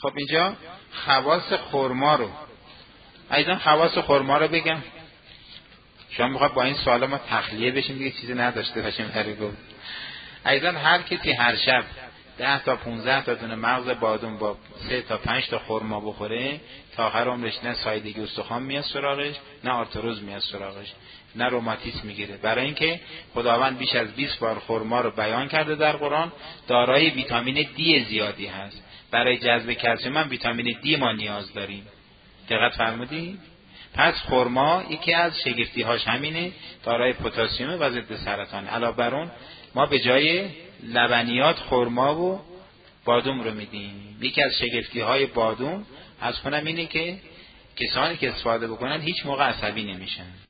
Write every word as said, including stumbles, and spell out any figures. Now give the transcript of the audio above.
خب اینجا خواص خرما رو ایضا خواص خرما رو بگم. شما میخواد با این سوال ما تخلیه بشیم دیگه، چیزی نداشته باشیم برای گفت. ایضا هر کسی هر شب ده تا پونزده تا دونه مغز بادوم با سه تا پنج تا خرما بخوره تا آخر عمرش نه سایدگی استخوان میاد سراغش، نه آرتروز میاد سراغش، نه روماتیسم میگیره. برای اینکه خداوند بیش از بیست بار خرما رو بیان کرده در قرآن، دارای ویتامین دی زیادی هست. برای جذب کلسیم هم ویتامین دی ما نیاز داریم. دقت فرمودید؟ پس خرما یکی از شگفتی هاش همینه، دارای پتاسیم و ضد سرطان. علاوه بر اون ما به جای لبنیات خرما و بادوم رو میدیم. یکی از شگفتی های بادوم از خونم اینه که کسانی که استفاده بکنن هیچ موقع عصبی نمیشن.